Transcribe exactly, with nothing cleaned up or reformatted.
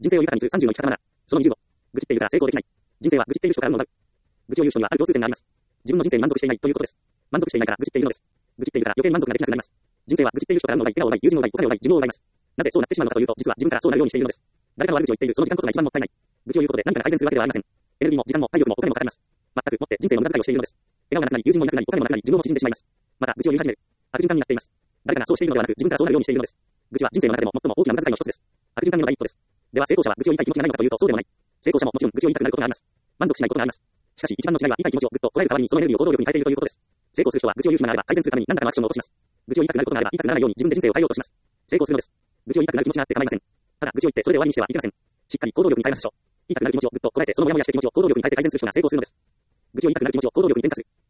人生を豊かにするさんじゅうの生き方なな。そのにじゅうご。愚痴っているから成功できない。人生は愚痴っている人からの奪う。愚痴を言う人にはある共通点があります。自分の人生に満足していないということです。満足していないから愚痴っているのです。愚痴っているから余計に満足ができなくなります。人生は愚痴っている人からの奪い、怪我を奪い、友人を奪い、お金を奪い、自分を奪います。なぜそうなってしまうのかというと、実は自分からそうなるようにしているのです。誰かの悪口を言っているその時間こそが一番もったいない。愚痴を言うことで何かが改善するわけではありません。エネルギーも時間も体力もお金もかかります。全くもって人生の無駄遣いをしているのです。笑顔がなくなり、友人もいなくなり、お金もなくなり、自分も縮んでしまいます。また、愚痴を言い始める。悪循環になっています。誰かがそうしているのではなく、自分からそうなるようにしているのです。愚痴は人生の中でも最も大きな無駄遣いの一つです。悪循環にのがいいことです。では、成功者は愚痴を言いたい気持ちがないのかというと、そうでもない。成功者ももちろん愚痴を言いたくなることがあります。満足しないことがあります。しかし、一番の違いは言いたい気持ちをぐっとこらえる代わりにそのエネルギーを行動力に変えているということです。成功する人は愚痴を言う暇があれば改善するために何らかのアクションを起こします。愚痴を言いたくなることがあれば言いたくならないように自分で人生を変えようとします。成功するのです。愚痴を言いたくなる気持ちがあって構いません。ただ、愚痴を言ってそれで終わりにしてはいけません。しっかり行動力に変えましょう。言いたくなる気持ちをぐっとこらえてそのモヤモヤしている気持ちを行動力に変えて改善する人が成功するのです。愚痴を言いたくなる気持ちを行動力に転化する。